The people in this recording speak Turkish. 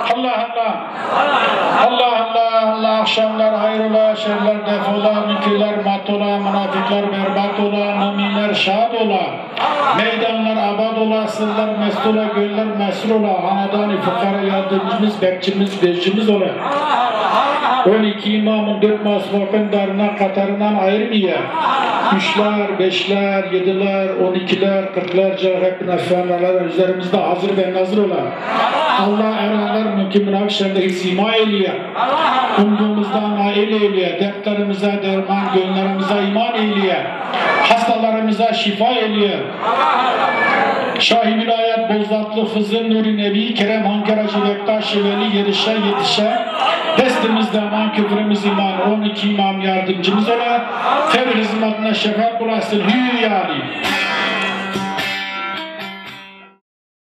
Allah Allah. Allah Allah. Allah akşamlar hayrola, şerler defola, münkirler matola, münafıklar berbat ola, müminler şad ola. Meydanlar abad ola, sırlar mest ola, göller mesur ola. Hanadan-ı fukara yardımcımız, bekçimiz, bezcimiz ola. 12 imamın 4 masvakın darına katarından ayırmaya. 3'ler, 5'ler, 7'ler, 12'ler, 40'lar hep efendiler üzerimizde hazır ve nazır olan. Allah erenler mümkün akşamda hizima eyleye. Umduğumuzdan nail eyleye. Dertlerimize derman, gönüllerimize iman eyleye. Hastalarımıza şifa eyleye. Şah-ı Vilayet Bozlatlı Hızır Nuri Nebi Kerem Hankaracı Bektaş-ı Veli Yerişe Yetişe destimizde aman küfrümüz iman 12 imam yardımcımız olan fevr hizmetine şefaat bulasın hü yani.